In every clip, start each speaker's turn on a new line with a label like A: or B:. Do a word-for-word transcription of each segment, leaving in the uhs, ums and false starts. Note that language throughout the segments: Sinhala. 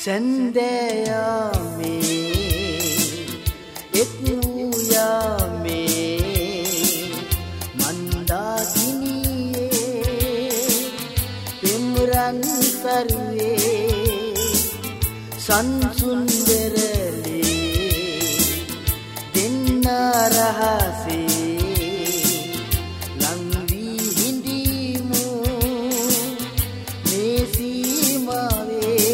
A: සැන්දෑයාමේ එක් වූ යාමේ මන්දාකිනියේ පෙම්රන් කරුවේ සංසුන් වෙරළේ දෙන්න රහසේ ලං වී හිඳීමු මේ සීමාවේ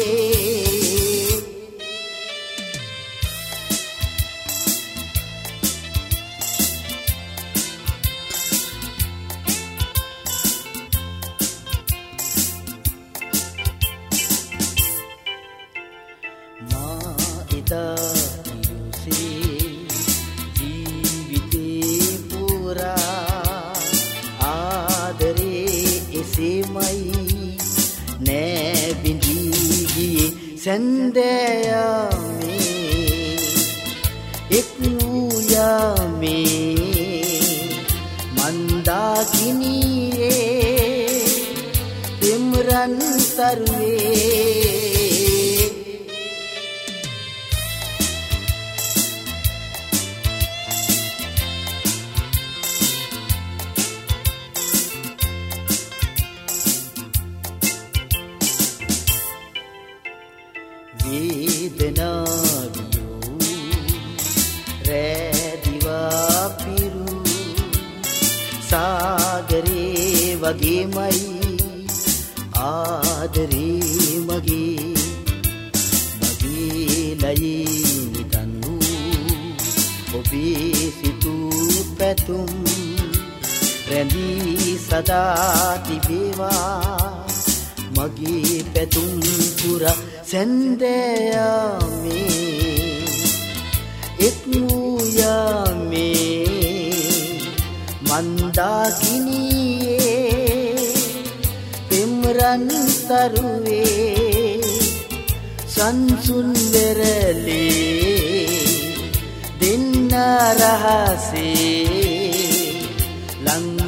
A: ජීවිතේ පුරා ආදරේ එසේමයි නෑ බිඳී ගියේ සැන්දෑයාමේ එක් වූ යාමේ මන්දාකිනියේ පෙම්රන් තරුවේ වේදනාවියෝ රැදිවා පිරු සාගරේ වගේමයි ආදරේ මගේ මගේ ලයේ නිදන්නු ඔබේ සිතූ පැතුම් රැඳී සදා තිබේවා මගේ පැතුම් පුරා සැන්දෑයාමේ එක් වූ යාමේ මන්දාකිනියේ පෙම්රන් තරුවේ සංසුන් වෙරළේ දෙන්න රහසේ ලං